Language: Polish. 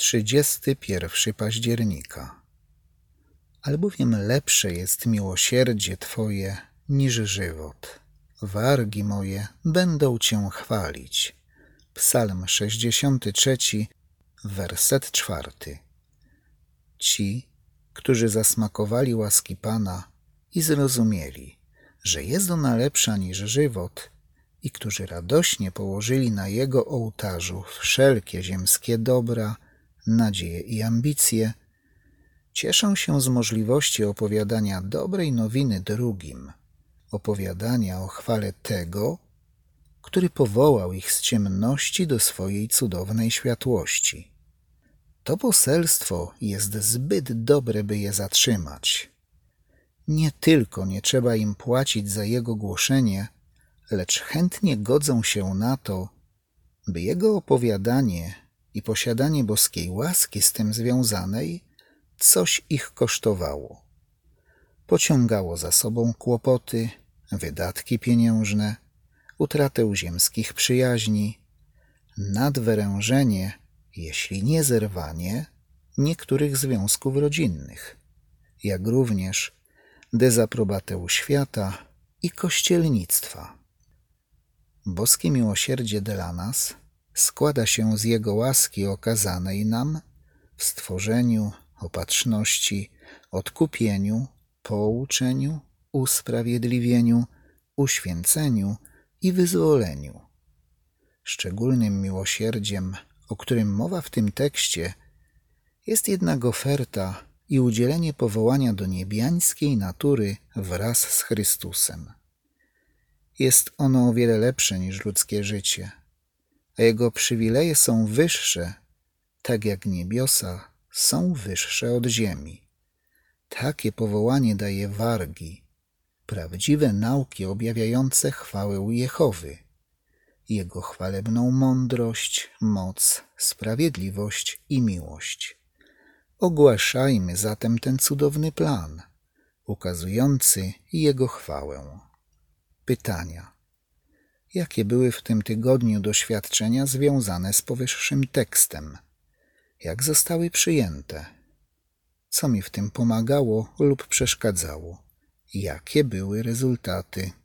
31 października. Albowiem lepsze jest miłosierdzie Twoje niż żywot. Wargi moje będą Cię chwalić. Psalm 63, werset 4. Ci, którzy zasmakowali łaski Pana i zrozumieli, że jest ona lepsza niż żywot, i którzy radośnie położyli na Jego ołtarzu wszelkie ziemskie dobra, nadzieje i ambicje, cieszą się z możliwości opowiadania dobrej nowiny drugim, opowiadania o chwale tego, który powołał ich z ciemności do swojej cudownej światłości. To poselstwo jest zbyt dobre, by je zatrzymać. Nie tylko nie trzeba im płacić za jego głoszenie, lecz chętnie godzą się na to, by jego opowiadanie i posiadanie boskiej łaski z tym związanej coś ich kosztowało. Pociągało za sobą kłopoty, wydatki pieniężne, utratę ziemskich przyjaźni, nadwyrężenie, jeśli nie zerwanie, niektórych związków rodzinnych, jak również dezaprobatę świata i kościelnictwa. Boskie miłosierdzie dla nas składa się z Jego łaski okazanej nam w stworzeniu, opatrzności, odkupieniu, pouczeniu, usprawiedliwieniu, uświęceniu i wyzwoleniu. Szczególnym miłosierdziem, o którym mowa w tym tekście, jest jednak oferta i udzielenie powołania do niebiańskiej natury wraz z Chrystusem. Jest ono o wiele lepsze niż ludzkie życie, a jego przywileje są wyższe, tak jak niebiosa są wyższe od ziemi. Takie powołanie daje wargi, prawdziwe nauki objawiające chwałę Jehowy, Jego chwalebną mądrość, moc, sprawiedliwość i miłość. Ogłaszajmy zatem ten cudowny plan, ukazujący Jego chwałę. Pytania. Jakie były w tym tygodniu doświadczenia związane z powyższym tekstem? Jak zostały przyjęte? Co mi w tym pomagało lub przeszkadzało? Jakie były rezultaty?